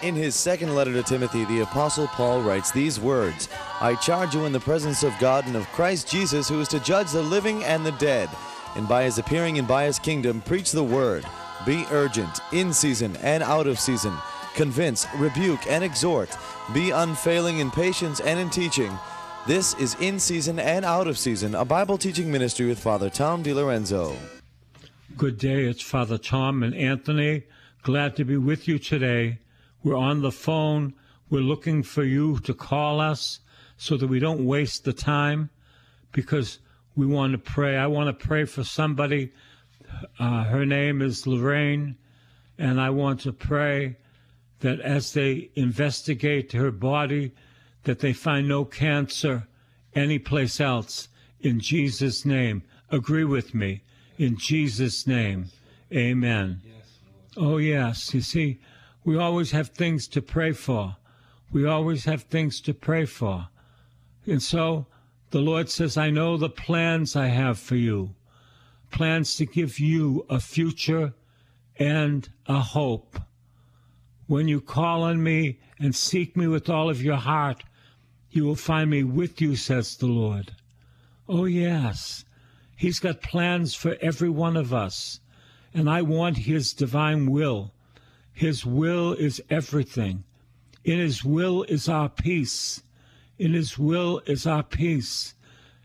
In his second letter to Timothy, the Apostle Paul writes these words, I charge you in the presence of God and of Christ Jesus, who is to judge the living and the dead, and by his appearing and by his kingdom, preach the word. Be urgent, in season and out of season. Convince, rebuke, and exhort. Be unfailing in patience and in teaching. This is In Season and Out of Season, a Bible teaching ministry with Father Tom DiLorenzo. Good day, it's Father Tom and Anthony. Glad to be with you today. We're on the phone. We're looking for you to call us so that we don't waste the time, because we want to pray. I want to pray for somebody. Her name is Lorraine, and I want to pray that as they investigate her body, that they find no cancer anyplace else. In Jesus' name. Agree with me. In Jesus' name. Amen. Oh, yes. You see, we always have things to pray for. We always have things to pray for. And so the Lord says, I know the plans I have for you. Plans to give you a future and a hope. When you call on me and seek me with all of your heart, you will find me with you, says the Lord. Oh, yes. He's got plans for every one of us. And I want his divine will. His will is everything. In his will is our peace. In his will is our peace.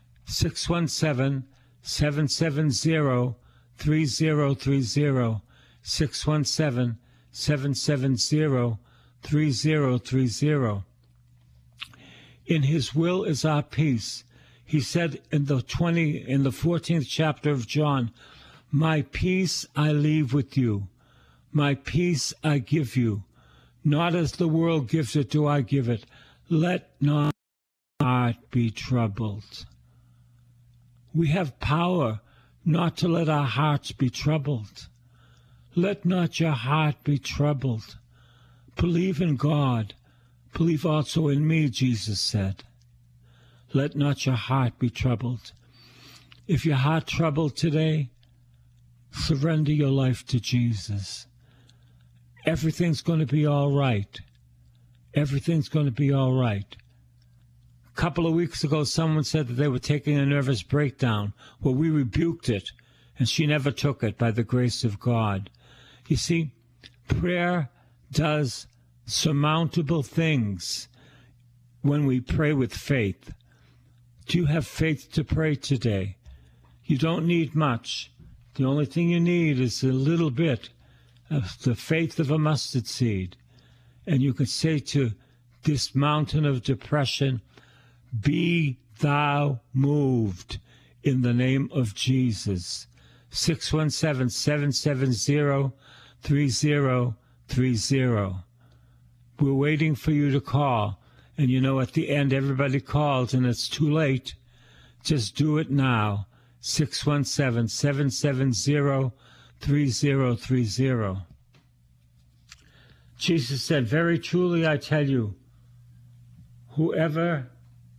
617-770-3030. 617-770-3030. In his will is our peace. He said in the 14th chapter of John, my peace I leave with you. My peace I give you. Not as the world gives it do I give it. Let not your heart be troubled. We have power not to let our hearts be troubled. Let not your heart be troubled. Believe in God. Believe also in me, Jesus said. Let not your heart be troubled. If your heart troubled today, surrender your life to Jesus. Everything's going to be all right. Everything's going to be all right. A couple of weeks ago, someone said that they were taking a nervous breakdown. Well, we rebuked it, and she never took it by the grace of God. You see, prayer does surmountable things when we pray with faith. Do you have faith to pray today? You don't need much. The only thing you need is a little bit of the faith of a mustard seed. And you can say to this mountain of depression, be thou moved in the name of Jesus. 617-770-3030. We're waiting for you to call. And you know, at the end, everybody calls and it's too late. Just do it now. 617-770-3030. Jesus said, very truly I tell you, whoever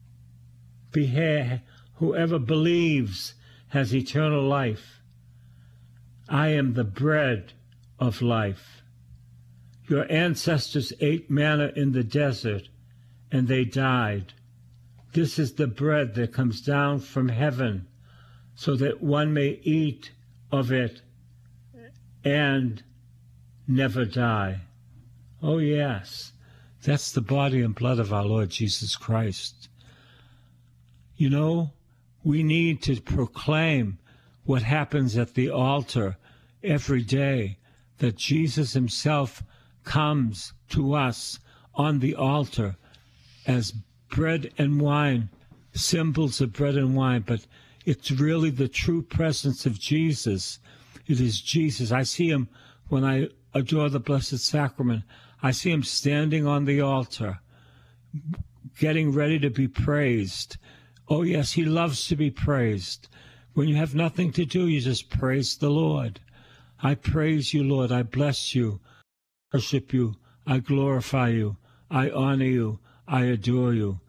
believes has eternal life. I am the bread of life. Your ancestors ate manna in the desert, and they died. This is the bread that comes down from heaven, so that one may eat of it and never die. Oh, yes, that's the body and blood of our Lord Jesus Christ. You know, we need to proclaim what happens at the altar every day, that Jesus himself comes to us on the altar as bread and wine, symbols of bread and wine, but it's really the true presence of Jesus. It is Jesus. I see him when I adore the Blessed Sacrament. I see him standing on the altar, getting ready to be praised. Oh, yes, he loves to be praised. When you have nothing to do, you just praise the Lord. I praise you, Lord. I bless you. I worship you. I glorify you. I honor you. I adore you.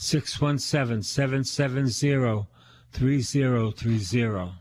617-770-3030.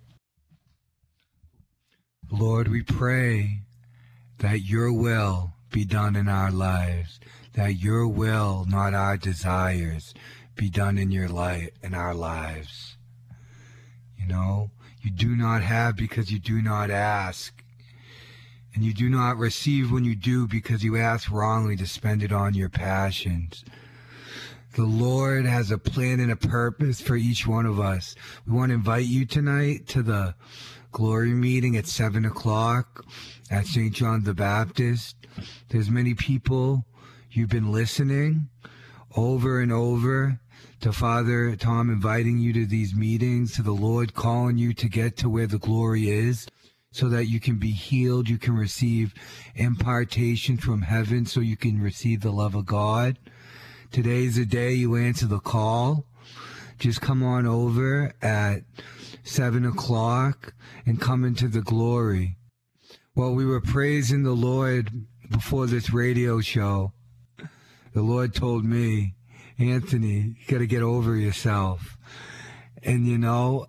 Lord, we pray that your will be done in our lives, that your will, not our desires, be done in your life, in our lives. You know, you do not have because you do not ask. And you do not receive when you do because you ask wrongly to spend it on your passions. The Lord has a plan and a purpose for each one of us. We want to invite you tonight to the Glory meeting at 7 o'clock at St. John the Baptist. There's many people, you've been listening over and over to Father Tom inviting you to these meetings, to the Lord calling you to get to where the glory is, so that you can be healed, you can receive impartation from heaven, so you can receive the love of God. Today's the day you answer the call. Just come on over at 7 o'clock and come into the glory. While we were praising the Lord before this radio show, the Lord told me, Anthony, you got to get over yourself. And you know,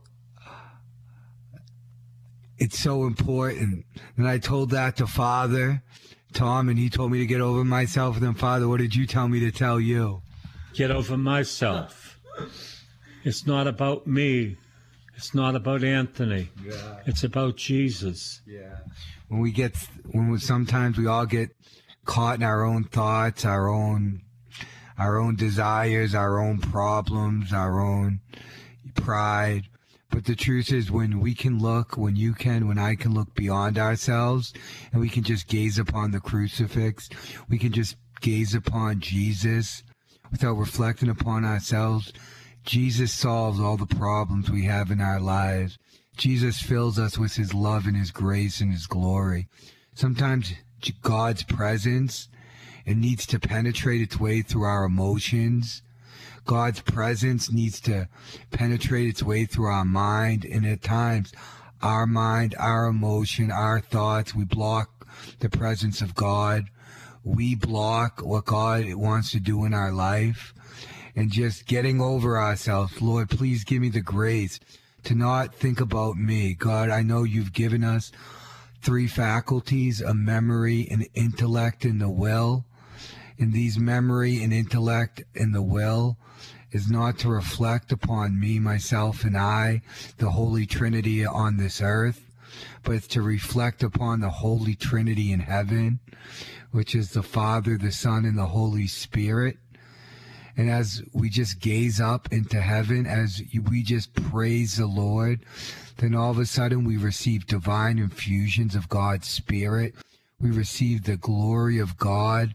it's so important. And I told that to Father Tom, and he told me to get over myself. And then, Father, what did you tell me to tell you? Get over myself. It's not about me. It's not about Anthony. Yeah. It's about Jesus. Yeah. Sometimes we all get caught in our own thoughts, our own desires, our own problems, our own pride. But the truth is, when I can look beyond ourselves, and we can just gaze upon the crucifix, we can just gaze upon Jesus without reflecting upon ourselves. Jesus solves all the problems we have in our lives. Jesus fills us with his love and his grace and his glory. Sometimes God's presence, it needs to penetrate its way through our emotions. God's presence needs to penetrate its way through our mind, and at times our mind, our emotion, our thoughts, we block the presence of God. We block what God wants to do in our life. And just getting over ourselves. Lord, please give me the grace to not think about me. God, I know you've given us 3 faculties, a memory, an intellect, and the will. And these memory and intellect and the will is not to reflect upon me, myself, and I, the Holy Trinity on this earth, but it's to reflect upon the Holy Trinity in heaven, which is the Father, the Son, and the Holy Spirit. And as we just gaze up into heaven, as we just praise the Lord, then all of a sudden we receive divine infusions of God's Spirit. We receive the glory of God.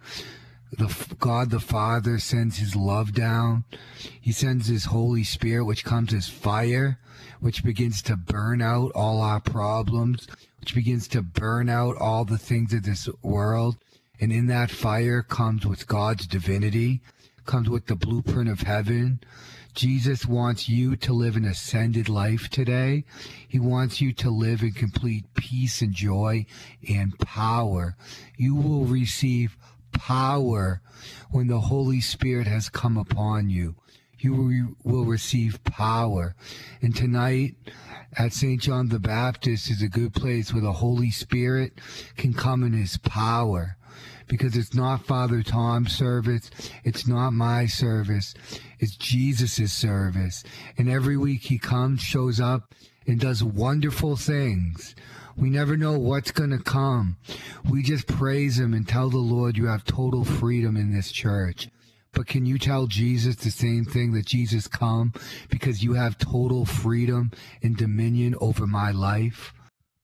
God the Father sends his love down. He sends his Holy Spirit, which comes as fire, which begins to burn out all our problems, which begins to burn out all the things of this world. And in that fire comes with God's divinity, comes with the blueprint of heaven. Jesus wants you to live an ascended life today. He wants you to live in complete peace and joy and power. You will receive power when the Holy Spirit has come upon you. You will receive power. And tonight at St. John the Baptist is a good place where the Holy Spirit can come in his power. Because it's not Father Tom's service, it's not my service, it's Jesus' service. And every week he comes, shows up, and does wonderful things. We never know what's going to come. We just praise him and tell the Lord, you have total freedom in this church. But can you tell Jesus the same thing, that Jesus come because you have total freedom and dominion over my life?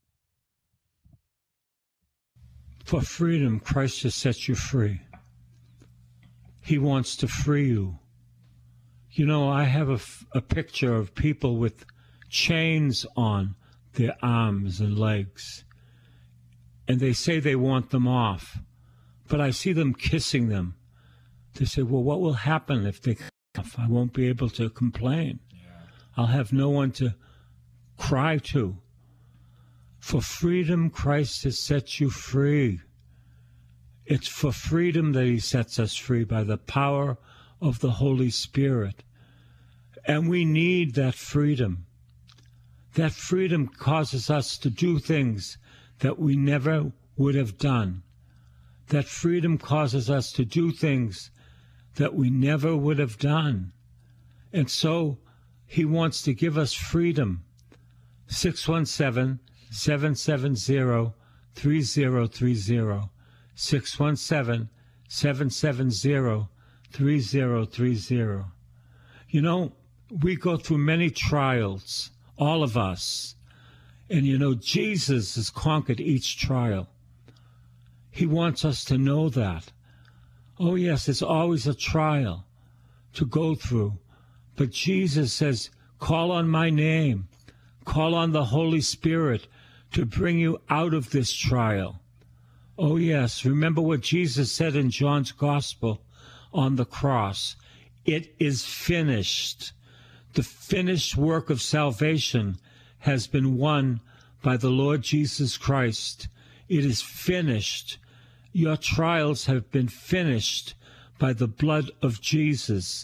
For freedom, Christ has set you free. He wants to free you. You know, I have a picture of people with chains on their arms and legs, and they say they want them off, but I see them kissing them. They say, well, what will happen if they come off? I won't be able to complain. I'll have no one to cry to. For freedom, Christ has set you free. It's for freedom that he sets us free by the power of the Holy Spirit. And we need that freedom. That freedom causes us to do things that we never would have done. That freedom causes us to do things that we never would have done. And so he wants to give us freedom. 617-770-3030. 617-770-3030. You know, we go through many trials, all of us. And you know, Jesus has conquered each trial. He wants us to know that. Oh yes, it's always a trial to go through. But Jesus says, call on my name. Call on the Holy Spirit to bring you out of this trial. Oh yes, remember what Jesus said in John's Gospel on the cross. It is finished. The finished work of salvation has been won by the Lord Jesus Christ. It is finished. Your trials have been finished by the blood of Jesus.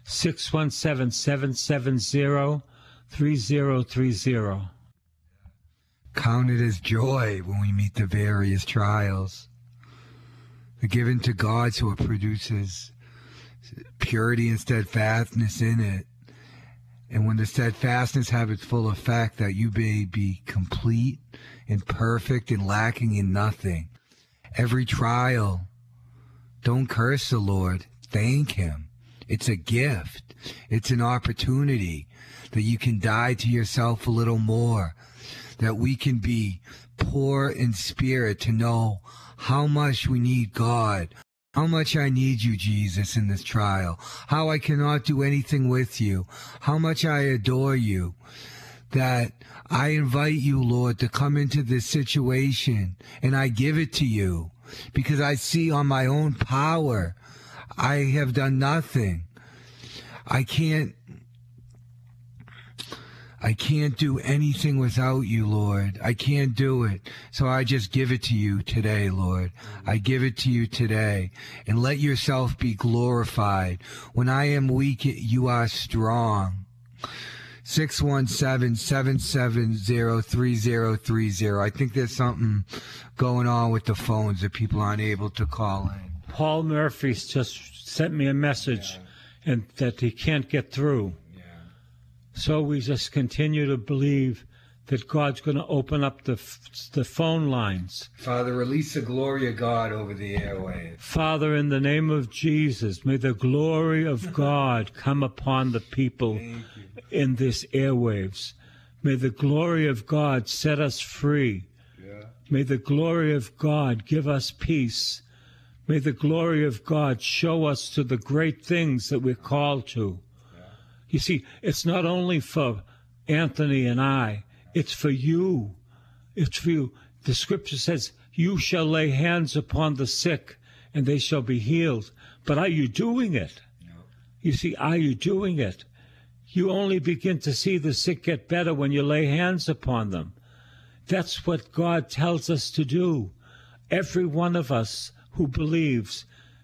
617-770-3030. Count it as joy when we meet the various trials. They're given to God so it produces purity and steadfastness in it. And when the steadfastness have its full effect, that you may be complete and perfect and lacking in nothing. Every trial, don't curse the Lord. Thank him. It's a gift. It's an opportunity that you can die to yourself a little more, that we can be poor in spirit to know how much we need God, how much I need you, Jesus, in this trial, how I cannot do anything with you, how much I adore you, that I invite you, Lord, to come into this situation, and I give it to you, because I see on my own power, I have done nothing. I can't do anything without you, Lord. I can't do it. So I just give it to you today, Lord. I give it to you today. And let yourself be glorified. When I am weak, you are strong. 617-770-3030. I think there's something going on with the phones that people aren't able to call in. Paul Murphy's just sent me a message and that he can't get through. So we just continue to believe that God's going to open up the phone lines. Father, release the glory of God over the airwaves. Father, in the name of Jesus, may the glory of God come upon the people in this airwaves. May the glory of God set us free. May the glory of God give us peace. May the glory of God show us to the great things that we're called to. You see, it's not only for Anthony and I, it's for you. It's for you. The scripture says, you shall lay hands upon the sick and they shall be healed. But are you doing it? No. You see, are you doing it? You only begin to see the sick get better when you lay hands upon them. That's what God tells us to do. Every one of us who believes.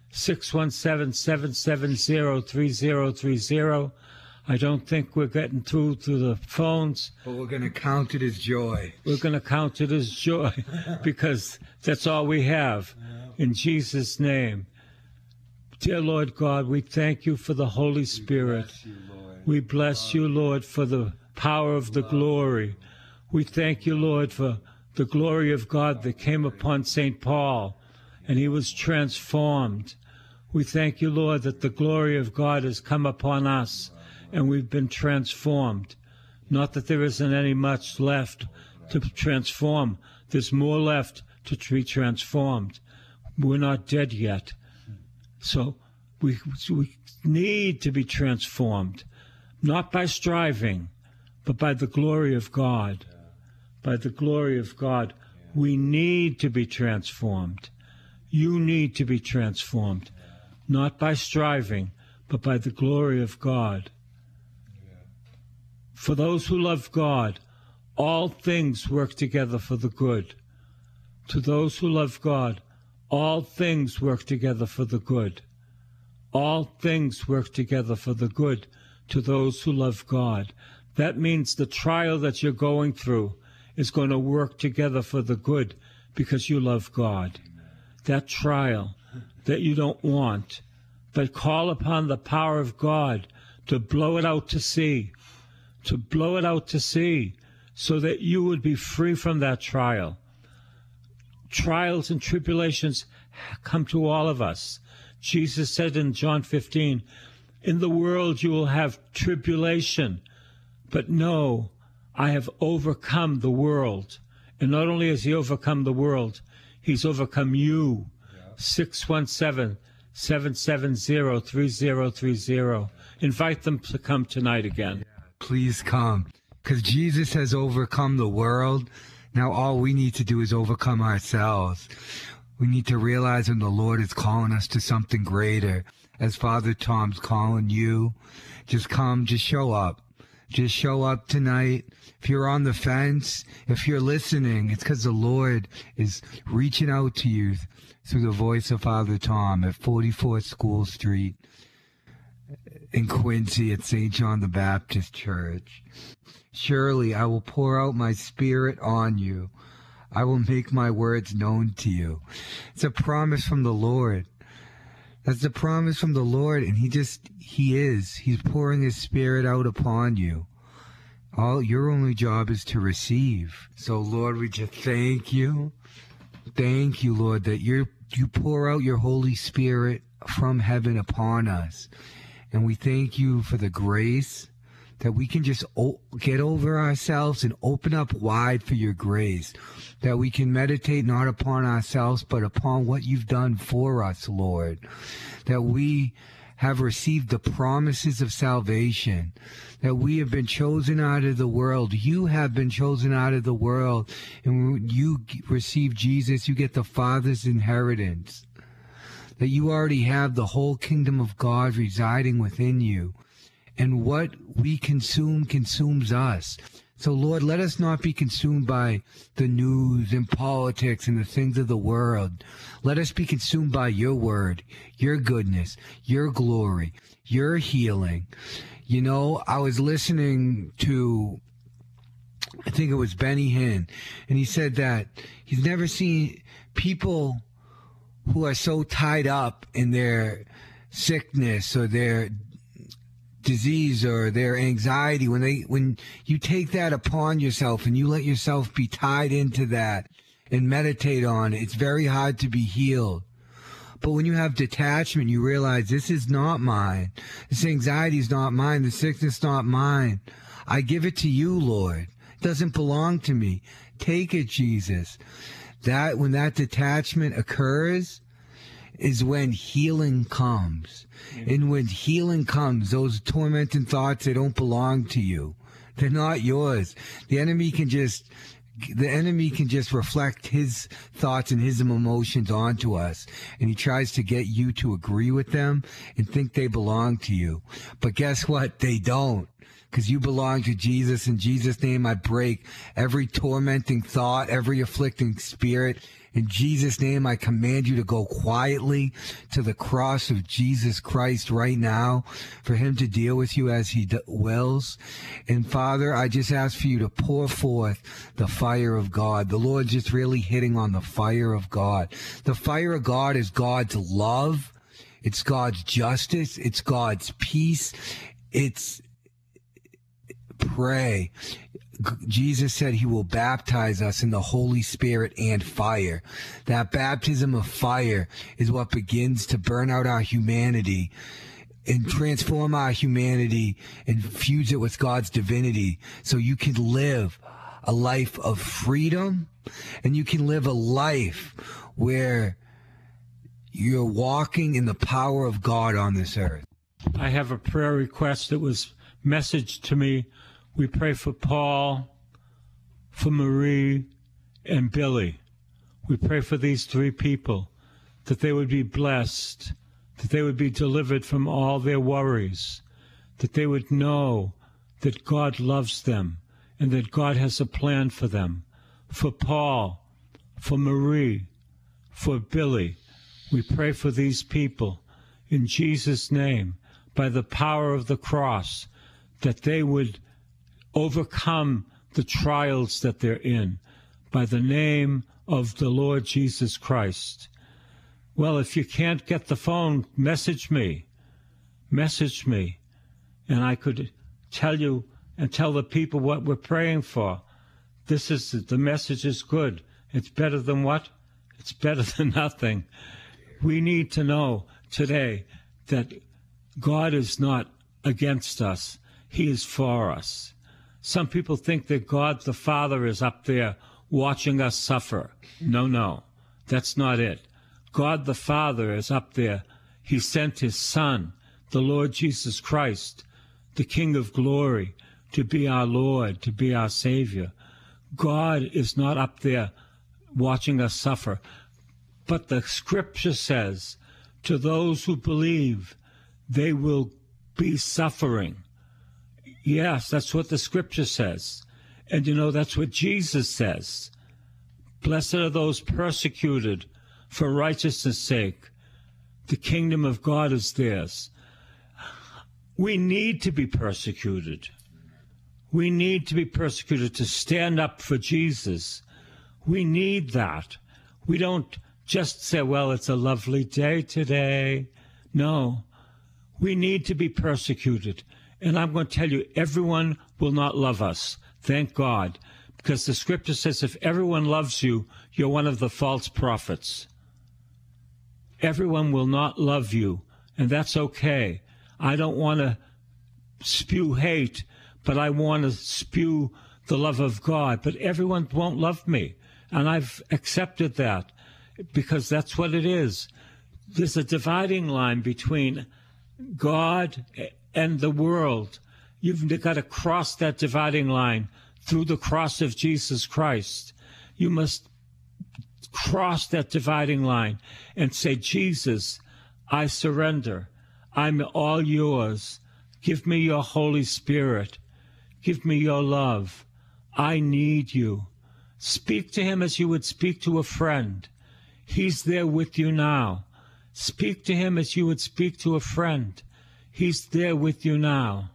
617-770-3030. I don't think we're getting through to the phones. But we're going to count it as joy. We're going to count it as joy because that's all we have. In Jesus' name. Dear Lord God, we thank you for the Holy Spirit. We bless you, Lord, for the power of the glory. We thank you, Lord, for the glory of God that came upon St. Paul, and he was transformed. We thank you, Lord, that the glory of God has come upon us, and we've been transformed. Not that there isn't any much left to transform. There's more left to be transformed. We're not dead yet. So we need to be transformed, not by striving, but by the glory of God. By the glory of God, we need to be transformed. You need to be transformed, not by striving, but by the glory of God. For those who love God, all things work together for the good. To those who love God, all things work together for the good. All things work together for the good to those who love God. That means the trial that you're going through is going to work together for the good because you love God. that trial that you don't want, but call upon the power of God to blow it out to sea, so that you would be free from that trial. Trials and tribulations come to all of us. Jesus said in John 15, in the world you will have tribulation, but know, I have overcome the world. And not only has he overcome the world, he's overcome you. 617-770-3030. Invite them to come tonight again. Please come, because Jesus has overcome the world. Now all we need to do is overcome ourselves. We need to realize when the Lord is calling us to something greater. As Father Tom's calling you, just come, just show up. Just show up tonight. If you're on the fence, if you're listening, it's because the Lord is reaching out to you through the voice of Father Tom at 44 School Street in Quincy at St. John the Baptist Church. Surely I will pour out my Spirit on you. I will make my words known to you. It's a promise from the Lord. That's the promise from the Lord, and He's pouring His Spirit out upon you. All your only job is to receive. So Lord, we just thank you. Thank you, Lord, that you pour out your Holy Spirit from heaven upon us. And we thank you for the grace that we can just get over ourselves and open up wide for your grace, that we can meditate not upon ourselves, but upon what you've done for us, Lord, that we have received the promises of salvation, that we have been chosen out of the world. You have been chosen out of the world, and when you receive Jesus, you get the Father's inheritance, that you already have the whole kingdom of God residing within you. And what we consume consumes us. So, Lord, let us not be consumed by the news and politics and the things of the world. Let us be consumed by your word, your goodness, your glory, your healing. You know, I was listening to, I think it was Benny Hinn, and he said that he's never seen people who are so tied up in their sickness or their disease or their anxiety, when you take that upon yourself and you let yourself be tied into that and meditate on it, it's very hard to be healed. But when you have detachment, you realize this is not mine. This anxiety is not mine. The sickness is not mine. I give it to you, Lord. It doesn't belong to me. Take it, Jesus. That when that detachment occurs is when healing comes. And when healing comes, those tormenting thoughts, they don't belong to you. They're not yours. The enemy can just reflect his thoughts and his emotions onto us. And he tries to get you to agree with them and think they belong to you. But guess what? They don't. Because you belong to Jesus. In Jesus' name, I break every tormenting thought, every afflicting spirit. In Jesus' name, I command you to go quietly to the cross of Jesus Christ right now for him to deal with you as he wills. And Father, I just ask for you to pour forth the fire of God. The Lord's just really hitting on the fire of God. The fire of God is God's love. It's God's justice. It's God's peace. It's pray. Jesus said he will baptize us in the Holy Spirit and fire. That baptism of fire is what begins to burn out our humanity and transform our humanity and fuse it with God's divinity so you can live a life of freedom and you can live a life where you're walking in the power of God on this earth. I have a prayer request that was messaged to me. We pray for Paul, for Marie, and Billy. We pray for these three people, that they would be blessed, that they would be delivered from all their worries, that they would know that God loves them and that God has a plan for them. For Paul, for Marie, for Billy, we pray for these people in Jesus' name, by the power of the cross, that they would overcome the trials that they're in by the name of the Lord Jesus Christ. Well, if you can't get the phone, message me. Message me. And I could tell you and tell the people what we're praying for. The message is good. It's better than what? It's better than nothing. We need to know today that God is not against us. He is for us. Some people think that God the Father is up there watching us suffer. No, that's not it. God the Father is up there. He sent his Son, the Lord Jesus Christ, the King of glory, to be our Lord, to be our Savior. God is not up there watching us suffer. But the Scripture says, to those who believe, they will be suffering. Yes, that's what the Scripture says. And you know, that's what Jesus says. Blessed are those persecuted for righteousness' sake. The kingdom of God is theirs. We need to be persecuted. We need to be persecuted to stand up for Jesus. We need that. We don't just say, well, it's a lovely day today. No, we need to be persecuted. And I'm going to tell you, everyone will not love us. Thank God. Because the Scripture says if everyone loves you, you're one of the false prophets. Everyone will not love you, and that's okay. I don't want to spew hate, but I want to spew the love of God. But everyone won't love me, and I've accepted that because that's what it is. There's a dividing line between God and the world. You've got to cross that dividing line through the cross of Jesus Christ. You must cross that dividing line and say, Jesus, I surrender. I'm all yours. Give me your Holy Spirit. Give me your love. I need you. Speak to him as you would speak to a friend. He's there with you now. Speak to him as you would speak to a friend. He's there with you now.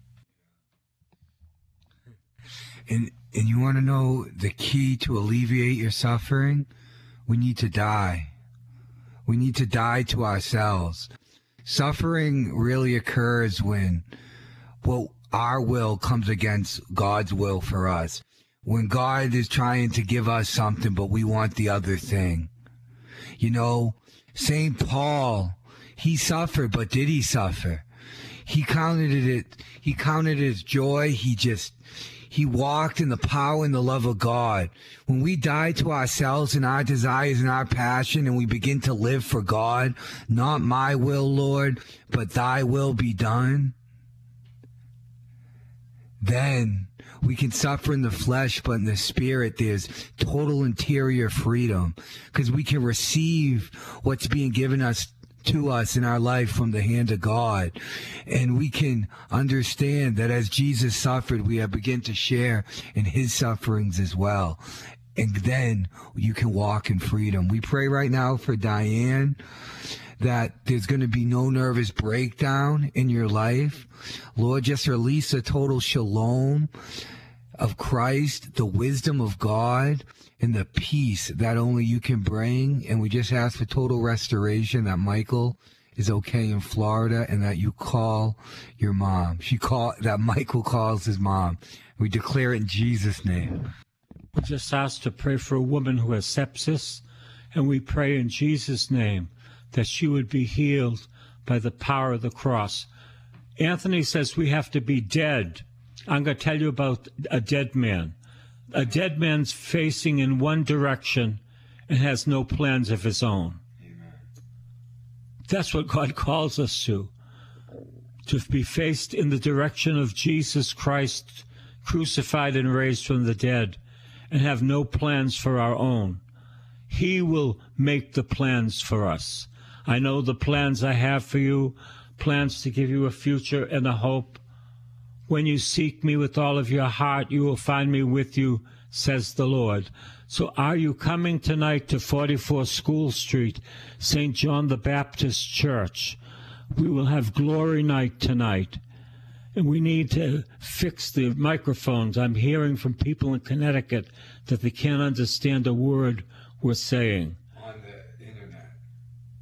And you want to know the key to alleviate your suffering? We need to die. We need to die to ourselves. Suffering really occurs when our will comes against God's will for us. When God is trying to give us something, but we want the other thing. You know, St. Paul, he suffered, but did he suffer? He counted it as joy. He walked in the power and the love of God. When we die to ourselves and our desires and our passion and we begin to live for God, not my will, Lord, but thy will be done, then we can suffer in the flesh, but in the spirit, there's total interior freedom because we can receive what's being given to us in our life from the hand of God. And we can understand that as Jesus suffered, we have begun to share in his sufferings as well. And then you can walk in freedom. We pray right now for Diane that there's going to be no nervous breakdown in your life. Lord, just release a total shalom of Christ, the wisdom of God, and the peace that only you can bring. And we just ask for total restoration, that Michael is okay in Florida and that you call your mom. That Michael calls his mom. We declare it in Jesus' name. We just asked to pray for a woman who has sepsis, and we pray in Jesus' name that she would be healed by the power of the cross. Anthony says we have to be dead. I'm going to tell you about a dead man. A dead man's facing in one direction and has no plans of his own. Amen. That's what God calls us to be faced in the direction of Jesus Christ, crucified and raised from the dead, and have no plans for our own. He will make the plans for us. I know the plans I have for you, plans to give you a future and a hope. When you seek me with all of your heart, you will find me with you, says the Lord. So are you coming tonight to 44 School Street, St. John the Baptist Church? We will have glory night tonight. And we need to fix the microphones. I'm hearing from people in Connecticut that they can't understand a word we're saying. On the internet.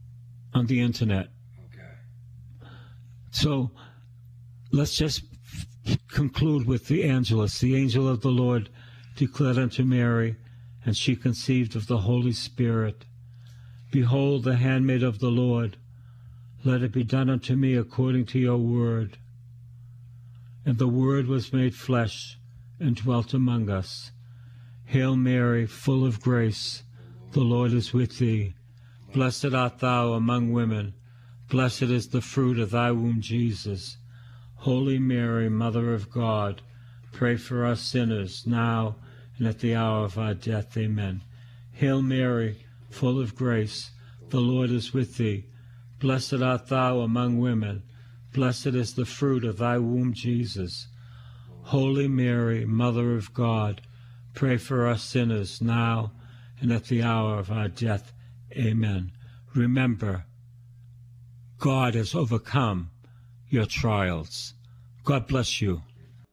on the internet. Okay. So let's just conclude with the Angelus. The angel of the Lord declared unto Mary, and she conceived of the Holy Spirit. Behold, the handmaid of the Lord, let it be done unto me according to your word. And the Word was made flesh and dwelt among us. Hail Mary, full of grace, the Lord is with thee. Blessed art thou among women, blessed is the fruit of thy womb, Jesus. Holy Mary, Mother of God, pray for us sinners, now and at the hour of our death. Amen. Hail Mary, full of grace, the Lord is with thee. Blessed art thou among women, blessed is the fruit of thy womb, Jesus. Holy Mary, Mother of God, pray for us sinners, now and at the hour of our death. Amen. Remember, God has overcome your trials. God bless you.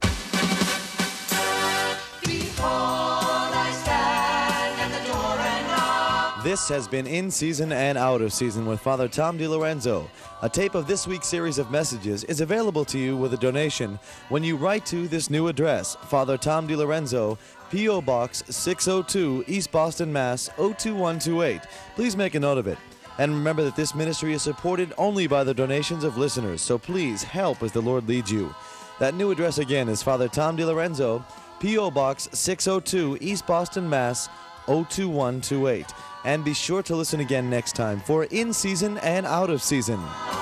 This has been In Season and Out of Season with Father Tom DiLorenzo. A tape of this week's series of messages is available to you with a donation when you write to this new address, Father Tom DiLorenzo, P.O. Box 602, East Boston, Mass. 02128. Please make a note of it. And remember that this ministry is supported only by the donations of listeners, so please help as the Lord leads you. That new address again is Father Tom DiLorenzo, P.O. Box 602, East Boston, Mass. 02128. And be sure to listen again next time for In Season and Out of Season.